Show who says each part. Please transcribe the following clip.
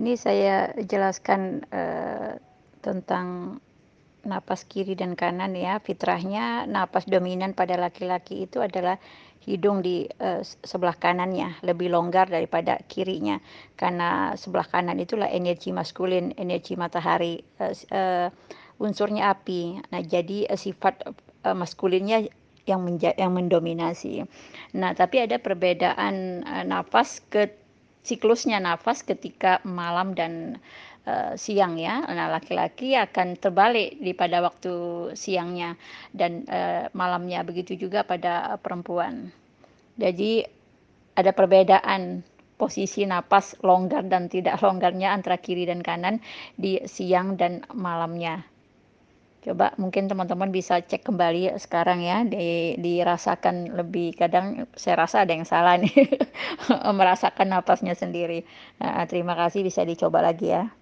Speaker 1: Ini saya jelaskan, tentang napas kiri dan kanan ya. Fitrahnya napas dominan pada laki-laki itu adalah hidung di, sebelah kanannya, lebih longgar daripada kirinya. Karena sebelah kanan itulah energi maskulin, energi matahari, unsurnya api. Nah jadi, sifat, maskulinnya yang mendominasi. Nah tapi ada perbedaan, siklusnya nafas ketika malam dan, siang ya. Nah, laki-laki akan terbalik pada waktu siangnya dan, malamnya, begitu juga pada perempuan. Jadi ada perbedaan posisi napas longgar dan tidak longgarnya antara kiri dan kanan di siang dan malamnya. Coba mungkin teman-teman bisa cek kembali sekarang ya, dirasakan lebih kadang saya rasa ada yang salah nih, merasakan napasnya sendiri. Heeh, terima kasih bisa dicoba lagi ya.